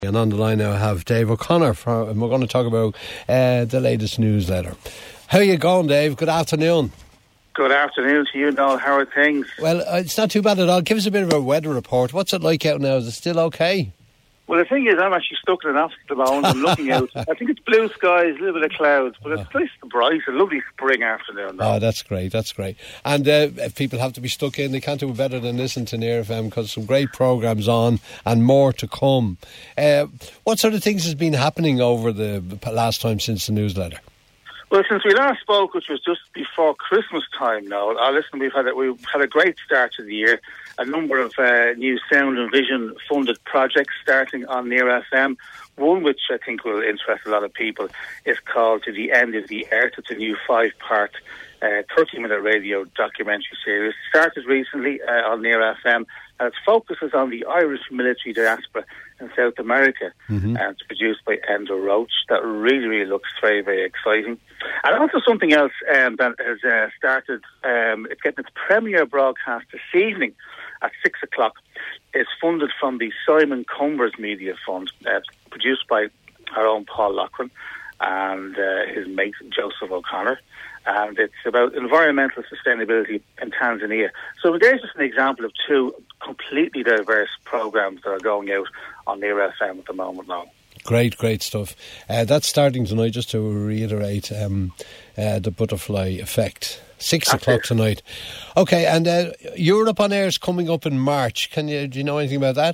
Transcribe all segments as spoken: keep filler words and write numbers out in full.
And on the line now I have Dave O'Connor, for, and we're going to talk about uh, the latest newsletter. How are you going, Dave? Good afternoon. Good afternoon to you, Noel. How are things? Well, uh, it's not too bad at all. Give us a bit of a weather report. What's it like out now? Is it still okay? Well, the thing is, I'm actually stuck in an office at the moment. I'm looking out. I think it's blue skies, a little bit of clouds, but it's oh. nice and bright. A lovely spring afternoon. Though. Oh, that's great. That's great. And uh, if people have to be stuck in, they can't do better than listen to Near F M because some great programmes on and more to come. Uh, what sort of things has been happening over the last time since the newsletter? Well, since we last spoke, which was just before Christmas time now, uh, listen, we've had a, we've had a great start to the year. A number of uh, new sound and vision funded projects starting on Near F M. One which I think will interest a lot of people is called To the End of the Earth. It's a new five-part, uh, thirty-minute radio documentary series. Started recently uh, on Near F M, and it focuses on the Irish military diaspora in South America. Mm-hmm. And it's produced by Enda Roach. That really, really looks very, very exciting. And also something else um, that has uh, started, um, it's getting its premiere broadcast this evening at six o'clock. It's funded from the Simon Cumbers Media Fund, uh, produced by our own Paul Loughlin and uh, his mate Joseph O'Connor. And it's about environmental sustainability in Tanzania. So there's just an example of two completely diverse programmes that are going out on Near F M at the moment now. Great, great stuff. Uh, that's starting tonight, just to reiterate, um, uh, the Butterfly Effect. Six that's o'clock it. Tonight. Okay, and uh, Europe on Air is coming up in March. Can you do you know anything about that?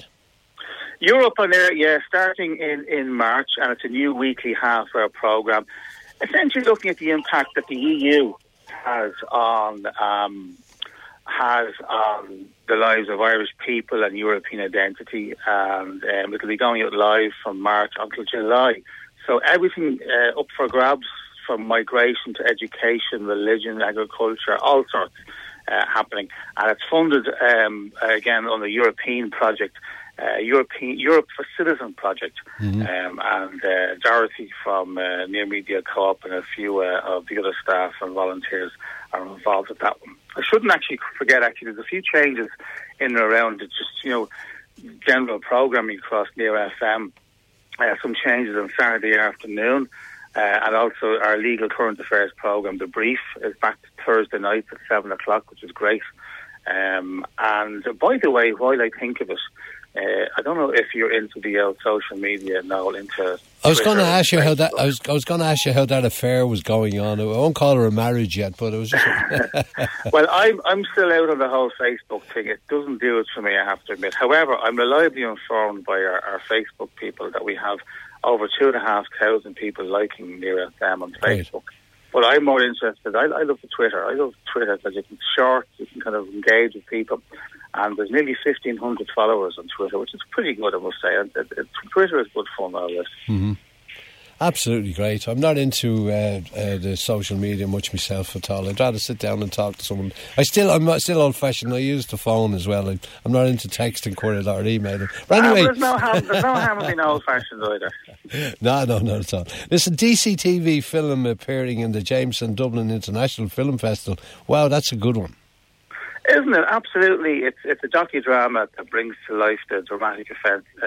Europe on Air, yeah, starting in, in March, and it's a new weekly half-hour programme. Essentially looking at the impact that the E U has on um, has on the lives of Irish people and European identity, and um, it'll be going out live from March until July. So everything uh, up for grabs, from migration to education, religion, agriculture, all sorts uh, happening. And it's funded, um, again, on the European project, uh, European Europe for Citizen project. Mm-hmm. Um, and uh, Dorothy from uh, Near Media Co-op and a few uh, of the other staff and volunteers are involved with that one. I shouldn't actually forget, actually, there's a few changes in and around it, just, you know, general programming across Near F M. Uh, some changes on Saturday afternoon. Uh, and also our legal current affairs programme, The Brief, is back Thursday night at seven o'clock, which is great. Um, and uh, by the way, while I think of it, uh, I don't know if you're into the old social media now, into I was going to ask you how that I was I was going to ask you how that affair was going on. I won't call her a marriage yet, but it was just well, I'm I'm still out on the whole Facebook thing. It doesn't do it for me, I have to admit. However, I'm reliably informed by our, our Facebook people that we have over two and a half thousand people liking Near F M on Facebook. Right. But I'm more interested. I, I love the Twitter. I love Twitter because you can short, you can kind of engage with people. And there's nearly fifteen hundred followers on Twitter, which is pretty good, I must say. And it, it, Twitter is good fun, all this. Mm-hmm. Absolutely great. I'm not into uh, uh, the social media much myself at all. I'd rather sit down and talk to someone. I still, I'm not, still old-fashioned. I use the phone as well. I, I'm not into texting quite a lot or emailing. But anyway, uh, there's no harm. There's no harm in being old-fashioned either. no, no, not at all. Listen, D C T V film appearing in the Jameson Dublin International Film Festival. Wow, that's a good one. Isn't it? Absolutely. It's it's a docudrama that brings to life the dramatic event, uh,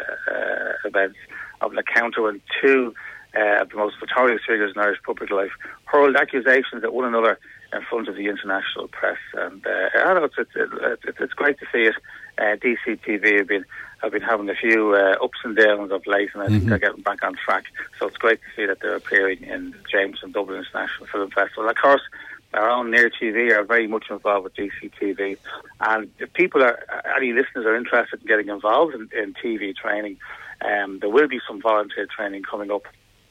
uh, events of an encounter when two uh, of the most notorious figures in Irish public life hurled accusations at one another in front of the international press. And uh, I don't know, it's, it's, it's, it's great to see it. Uh, D C T V have been have been having a few uh, ups and downs of late, and I think mm-hmm. they're getting back on track. So it's great to see that they're appearing in the Jameson Dublin International Film Festival. Of course, our own Near T V are very much involved with D C T V, and if people are, any listeners are interested in getting involved in, in T V training, um, there will be some volunteer training coming up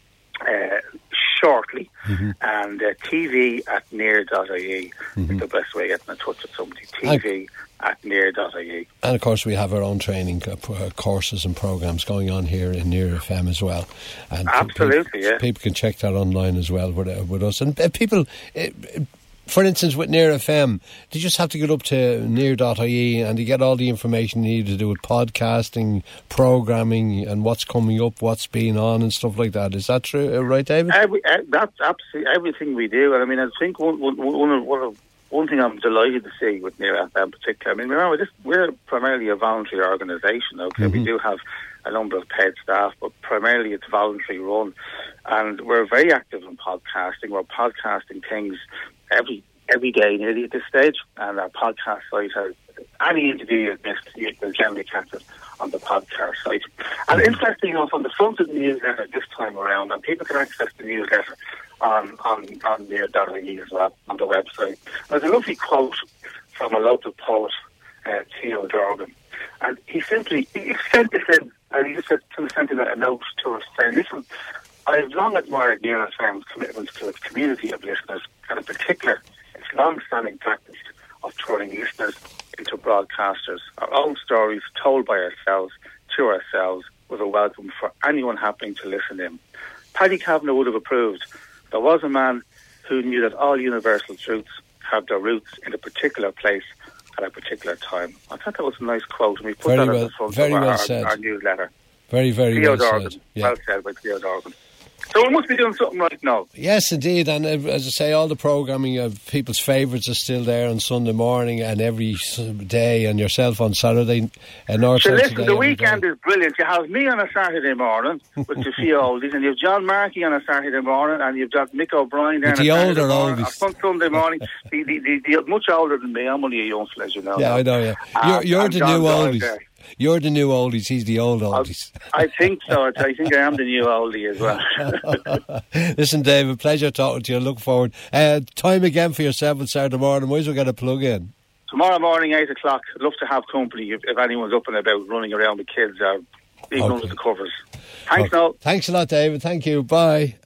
uh, shortly, mm-hmm. and uh, T V at near dot I E mm-hmm. is the best way of getting in touch with somebody. T V I- at near dot I E. And of course we have our own training uh, courses and programmes going on here in Near F M as well. And absolutely, people, yeah. People can check that online as well with, uh, with us. And uh, people, uh, for instance, with Near F M, they just have to get up to near dot I E and you get all the information you need to do with podcasting, programming, and what's coming up, what's been on, and stuff like that. Is that true, uh, right, David? Every, uh, that's absolutely everything we do. And I mean, I think one, one, one, of, one of One thing I'm delighted to see with Near F M in particular, I mean, remember, this, we're primarily a voluntary organisation, okay? Mm-hmm. We do have a number of paid staff, but primarily it's voluntary run. And we're very active in podcasting. We're podcasting things every every day nearly at this stage. And our podcast site has any interview you've missed, you can generally catch it on the podcast site. And interesting enough, on the front of the newsletter this time around, and people can access the newsletter on on, on the .ie as well, on the website. There's a lovely quote from a local poet, uh, Theo Dorgan. And he simply, he sent this in, and he just said, sent in a note to us saying, listen, I have long admired Neil F M's commitment to its community of listeners, and in particular, its long-standing practice of turning listeners into broadcasters. Our own stories told by ourselves, to ourselves, was a welcome for anyone happening to listen in. Paddy Kavanagh would have approved. There was a man who knew that all universal truths have their roots in a particular place at a particular time. I thought that was a nice quote, and we put very that well, at the front very of well our, said. our newsletter. Very, very Theo well Dorgan. said. Yeah. Well said by Theo Dorgan. So we must be doing something right now. Yes, indeed. And uh, as I say, all the programming of people's favourites is still there on Sunday morning and every day, and yourself on Saturday. Uh, North So listen, today, the weekend day. is brilliant. You have me on a Saturday morning with the few oldies, and you have John Markey on a Saturday morning, and you've got Mick O'Brien there on the a Saturday older morning. oldies. On Sunday morning, the, the, the, the, much older than me. I'm only a young fella, as you know. Yeah, now. I know, yeah. Um, You're, you're and the John new Doyle oldies. there. You're the new oldies, he's the old oldies. I, I think so. I think I am the new oldie as well. Listen, David, pleasure talking to you. Look forward. Uh, time again for yourself on Saturday morning. Might as well get a plug in. Tomorrow morning, eight o'clock. I'd love to have company if, if anyone's up and about running around with kids or even Okay. under the covers. Thanks, Okay. Noel. Thanks a lot, David. Thank you. Bye.